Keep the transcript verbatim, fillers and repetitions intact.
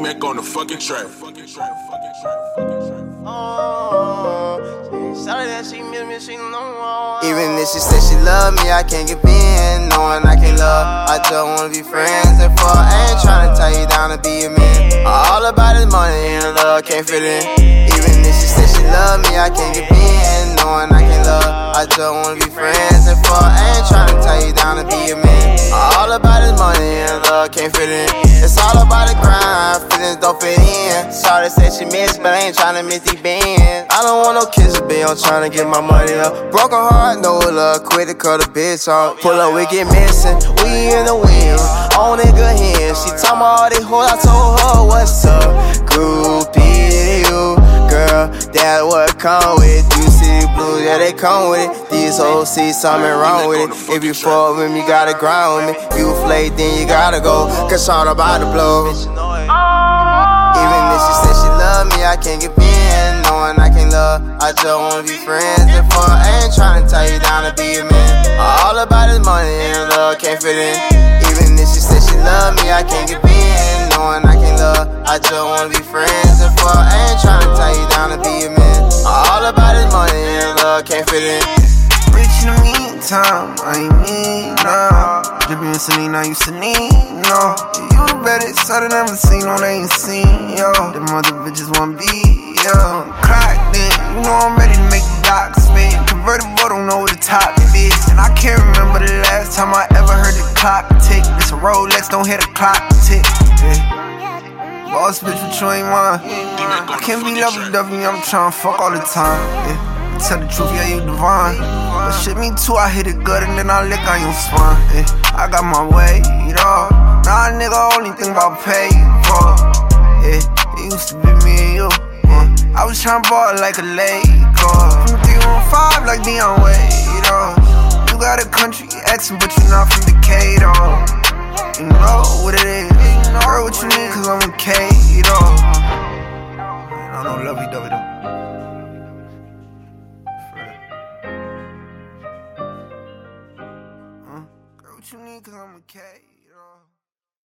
D-Mac on the fucking track. Even if she said she love me, I can't get in, knowing I can't love. I just wanna be friends and fuck. I ain't tryna tie you down to be a man. All about this money and love can't fit in. Even if she said she love me, I can't get in, knowing I can't love. I just wanna be friends and fuck. I ain't tryna tie you down to be a man. All about this money and love can't fit in. It's all about the grind, feelings don't fit in. Shawty said she miss, but I ain't tryna miss these bands. I don't want no kisses, babe, I'm tryna get my money up. Broken heart, no love, quit to cut a bitch off. Pull up, we get missing, we in the wind. On in good hands, she talking about all these hoes, I told her what's up. Groupie to you, girl, that's what come with it. You see the blues, yeah, they come with it. These hoes see something wrong with it. If you fuck with me, you gotta grind with me. You flake, then you gotta go, cause all about the blow. Even if she said she love me, I can't get in, knowing I can't love. I just wanna be friends and fun. I ain't tryna tie you down to be a man. All about this money and love can't fit in. Even if she said she love me, I can't get in, knowing I can't love. I just wanna be friends and fun. I ain't tryna tie you down to be a man. All about this money and love can't fit in. Rich in the meantime, I ain't mean now. Drippin' in Celine, I used to need, no. You the baddest I done ever seen, no, they ain't seen, yo. Them other bitches wanna be, yo. Crack then, you know I'm ready to make the dock spin. Convertible, don't know where the top is. And I can't remember the last time I ever heard the clock tick. It's a Rolex, don't hear the clock tick. Yeah. Boss bitch, but you ain't mine. I can't be lovey-dovey, I'm tryna fuck all the time, yeah. Tell the truth, yeah, you divine. But shit, me too, I hit it good and then I lick on your spine. Yeah. I got my way, you know. Now a nigga only think about pay for. Yeah, it used to be me and you. Uh. I was tryna ball like a Laker. From three one five like Dion Wade, you know. You got a country accent, but you not from Decatur. You know what it is. Girl, what you need, cause I'm a K, you know. I don't know, lovey-dovey though. What you need, cause I'm a K.